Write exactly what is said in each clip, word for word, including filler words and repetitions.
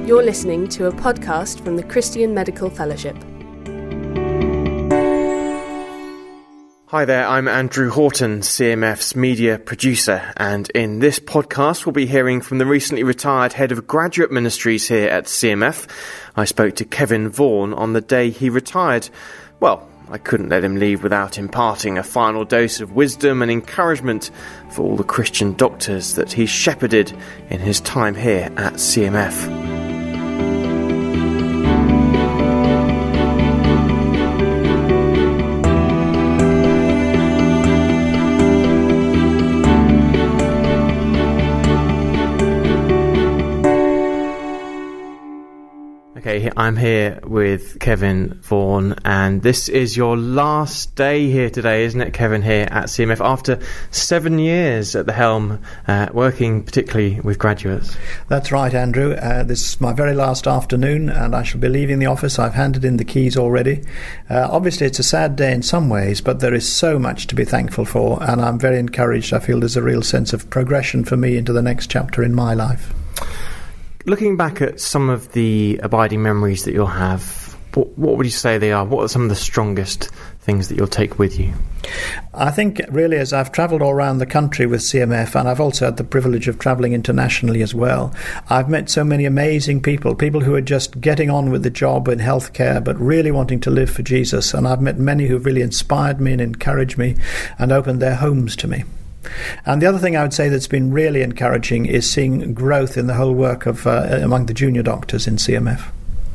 You're listening to a podcast from the Christian Medical Fellowship. Hi there, I'm Andrew Horton, C M F's media producer, and in this podcast we'll be hearing from the recently retired head of graduate ministries here at C M F. I spoke to Kevin Vaughan on the day he retired. Well, I couldn't let him leave without imparting a final dose of wisdom and encouragement for all the Christian doctors that he shepherded in his time here at C M F. Okay, I'm here with Kevin Vaughan, and this is your last day here today, isn't it, Kevin, here at C M F, after seven years at the helm, uh, working particularly with graduates? That's right, Andrew. Uh, this is my very last afternoon, and I shall be leaving the office. I've handed in the keys already. Uh, obviously, it's a sad day in some ways, but there is so much to be thankful for, and I'm very encouraged. I feel there's a real sense of progression for me into the next chapter in my life. Looking back at some of the abiding memories that you'll have, what, what would you say they are? What are some of the strongest things that you'll take with you? I think really as I've travelled all around the country with C M F, and I've also had the privilege of travelling internationally as well, I've met so many amazing people, people who are just getting on with the job in healthcare but really wanting to live for Jesus, and I've met many who've really inspired me and encouraged me and opened their homes to me. And the other thing I would say that's been really encouraging is seeing growth in the whole work of uh, among the junior doctors in C M F.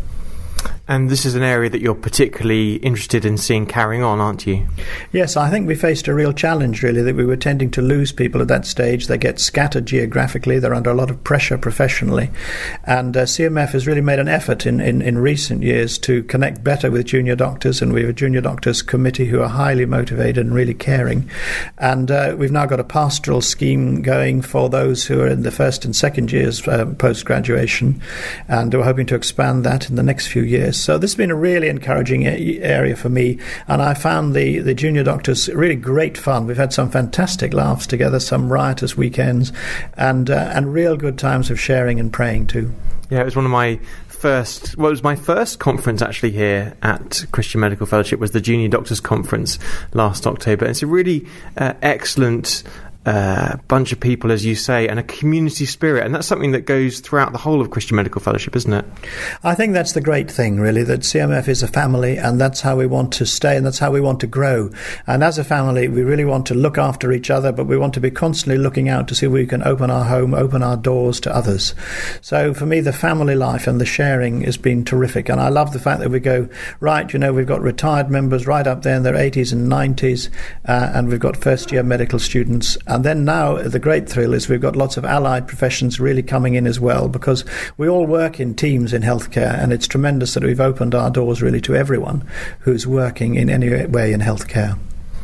And this is an area that you're particularly interested in seeing carrying on, aren't you? Yes, I think we faced a real challenge, really, that we were tending to lose people at that stage. They get scattered geographically. They're under a lot of pressure professionally. And uh, C M F has really made an effort in, in, in recent years to connect better with junior doctors, and we have a junior doctors committee who are highly motivated and really caring. And uh, we've now got a pastoral scheme going for those who are in the first and second years uh, post-graduation, and we're hoping to expand that in the next few years. So this has been a really encouraging area for me, and I found the, the junior doctors really great fun. We've had some fantastic laughs together, some riotous weekends, and uh, and real good times of sharing and praying too. Yeah, it was one of my first, well, it was my first conference actually here at Christian Medical Fellowship, was the Junior Doctors Conference last October. It's a really uh, excellent Uh, bunch of people, as you say, and a community spirit, and that's something that goes throughout the whole of Christian Medical Fellowship, isn't it? I think that's the great thing, really, that C M F is a family, and that's how we want to stay, and that's how we want to grow. And as a family, we really want to look after each other, but we want to be constantly looking out to see if we can open our home, open our doors to others. So for me, the family life and the sharing has been terrific, and I love the fact that we go, right, you know, we've got retired members right up there in their eighties and nineties, uh, and we've got first-year medical students. And then now the great thrill is we've got lots of allied professions really coming in as well, because we all work in teams in healthcare, and it's tremendous that we've opened our doors really to everyone who's working in any way in healthcare.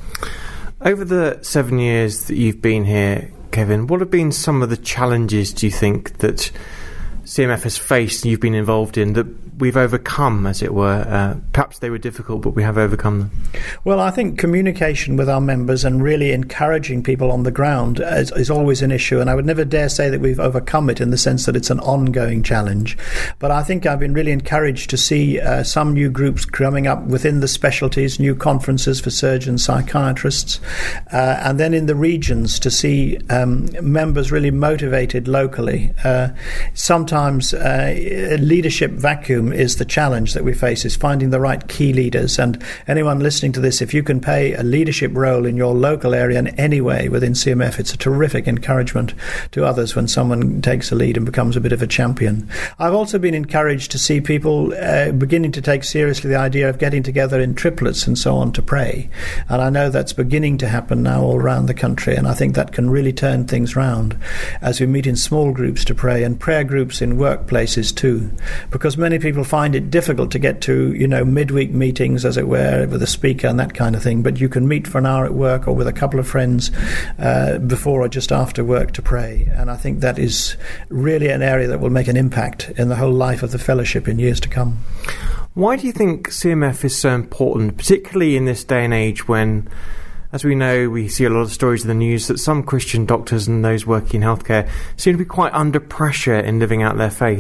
Over the seven years that you've been here, Kevin, what have been some of the challenges, do you think, that C M F has faced and you've been involved in that we've overcome, as it were? Uh, perhaps they were difficult, but we have overcome them. Well, I think communication with our members and really encouraging people on the ground is, is always an issue, and I would never dare say that we've overcome it in the sense that it's an ongoing challenge. But I think I've been really encouraged to see uh, some new groups coming up within the specialties, new conferences for surgeons, psychiatrists, uh, and then in the regions to see um, members really motivated locally. Uh, sometimes uh, a leadership vacuum is the challenge that we face, is finding the right key leaders. And anyone listening to this, if you can play a leadership role in your local area in any way within C M F, it's a terrific encouragement to others when someone takes a lead and becomes a bit of a champion. I've also been encouraged to see people uh, beginning to take seriously the idea of getting together in triplets and so on to pray. And I know that's beginning to happen now all around the country, and I think that can really turn things round as we meet in small groups to pray, and prayer groups in workplaces too, because many people find it difficult to get to, you know, midweek meetings, as it were, with a speaker and that kind of thing, but you can meet for an hour at work or with a couple of friends uh, before or just after work to pray. And I think that is really an area that will make an impact in the whole life of the fellowship in years to come. Why do you think C M F is so important, particularly in this day and age when, as we know, we see a lot of stories in the news that some Christian doctors and those working in healthcare seem to be quite under pressure in living out their faith?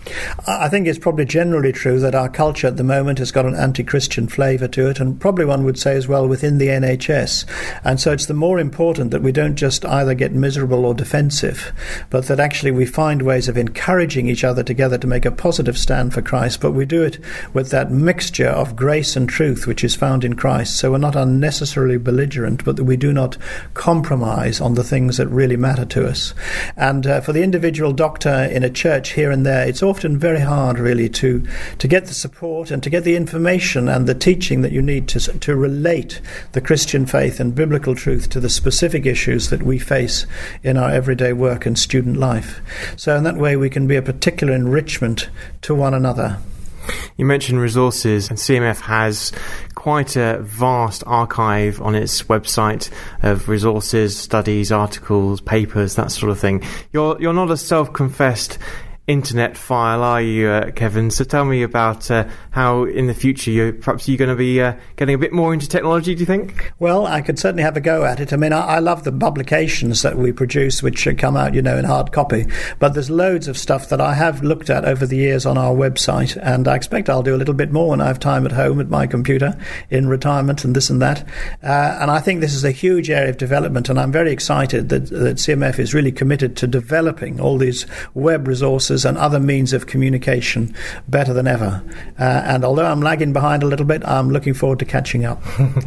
I think it's probably generally true that our culture at the moment has got an anti-Christian flavour to it, and probably one would say as well within the N H S. And so it's the more important that we don't just either get miserable or defensive, but that actually we find ways of encouraging each other together to make a positive stand for Christ, but we do it with that mixture of grace and truth which is found in Christ. So we're not unnecessarily belligerent, but that we do not compromise on the things that really matter to us. And uh, for the individual doctor in a church here and there, it's often very hard really to to get the support and to get the information and the teaching that you need to to relate the Christian faith and biblical truth to the specific issues that we face in our everyday work and student life. So in that way we can be a particular enrichment to one another. You mentioned resources, and C M F has quite a vast archive on its website of resources, studies, articles, papers, that sort of thing. You're you're not a self-confessed internet file, are you, uh, Kevin? So tell me about uh, how in the future you perhaps you're going to be uh, getting a bit more into technology, do you think? Well, I could certainly have a go at it. I mean, I, I love the publications that we produce, which come out, you know, in hard copy. But there's loads of stuff that I have looked at over the years on our website, and I expect I'll do a little bit more when I have time at home at my computer in retirement and this and that. Uh, and I think this is a huge area of development, and I'm very excited that, that C M F is really committed to developing all these web resources and other means of communication better than ever. Uh, and although I'm lagging behind a little bit, I'm looking forward to catching up.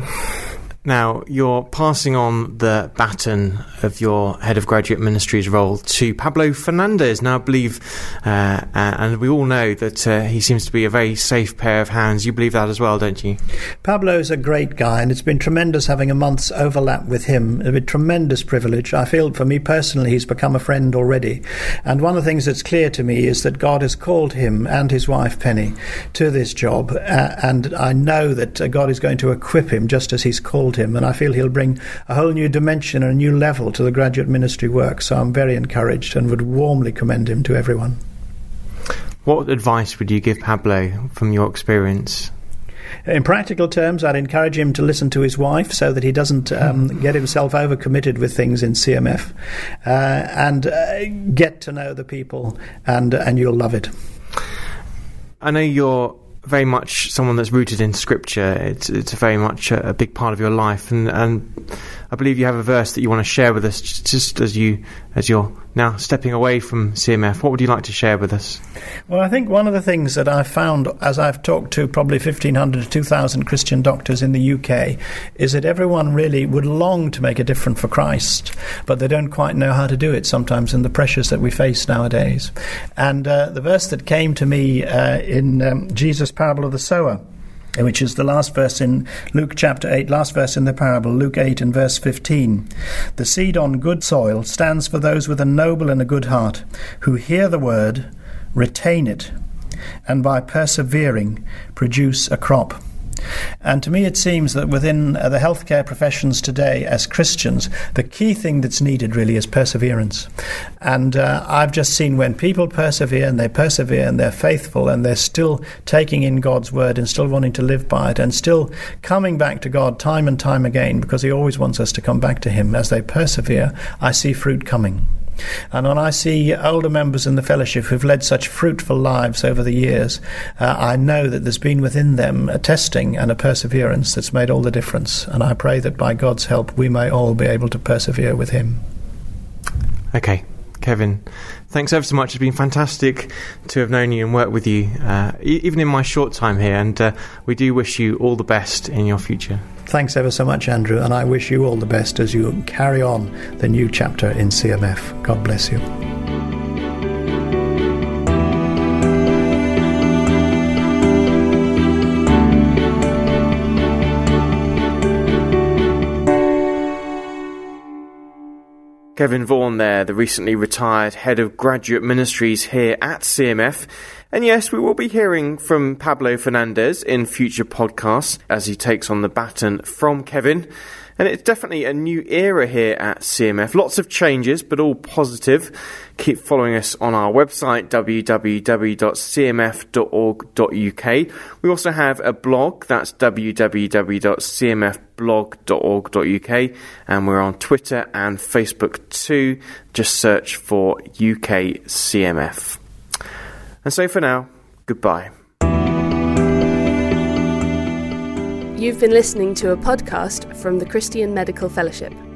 Now, you're passing on the baton of your head of graduate ministries role to Pablo Fernandez. Now, I believe, uh, uh, and we all know that uh, he seems to be a very safe pair of hands. You believe that as well, don't you? Pablo's a great guy, and it's been tremendous having a month's overlap with him. It's been a tremendous privilege. I feel, for me personally, he's become a friend already. And one of the things that's clear to me is that God has called him and his wife, Penny, to this job. Uh, and I know that uh, God is going to equip him just as he's called him, and I feel he'll bring a whole new dimension and a new level to the graduate ministry work. So I'm very encouraged and would warmly commend him to everyone. What advice would you give Pablo from your experience? In practical terms, I'd encourage him to listen to his wife so that he doesn't um, get himself overcommitted with things in C M F, uh, and uh, get to know the people, and and you'll love it. I know you're very much someone that's rooted in Scripture. It's it's very much a, a big part of your life, and, and I believe you have a verse that you want to share with us just, just as you as you're now stepping away from C M F. What would you like to share with us? Well, I think one of the things that I've found as I've talked to probably fifteen hundred to two thousand Christian doctors in the U K is that everyone really would long to make a difference for Christ, but they don't quite know how to do it sometimes in the pressures that we face nowadays. And uh, the verse that came to me uh, in um, Jesus' parable of the sower, which is the last verse in Luke chapter eight, last verse in the parable, Luke eight and verse fifteen. The seed on good soil stands for those with a noble and a good heart, who hear the word, retain it, and by persevering produce a crop. And to me it seems that within uh, the healthcare professions today as Christians, the key thing that's needed really is perseverance. And uh, I've just seen when people persevere and they persevere and they're faithful and they're still taking in God's word and still wanting to live by it and still coming back to God time and time again, because he always wants us to come back to him. As they persevere, I see fruit coming. And when I see older members in the fellowship who've led such fruitful lives over the years, uh, I know that there's been within them a testing and a perseverance that's made all the difference. And I pray that by God's help we may all be able to persevere with him. Okay, Kevin, thanks ever so much. It's been fantastic to have known you and worked with you, uh, e- even in my short time here. And uh, we do wish you all the best in your future. Thanks ever so much, Andrew, and I wish you all the best as you carry on the new chapter in C M F. God bless you. Kevin Vaughan there, the recently retired head of graduate ministries here at C M F. And yes, we will be hearing from Pablo Fernandez in future podcasts as he takes on the baton from Kevin. And it's definitely a new era here at C M F. Lots of changes, but all positive. Keep following us on our website, w w w dot c m f dot org dot u k. We also have a blog, that's w w w dot c m f blog dot org dot u k. And we're on Twitter and Facebook too. Just search for U K C M F. And so for now, goodbye. You've been listening to a podcast from the Christian Medical Fellowship.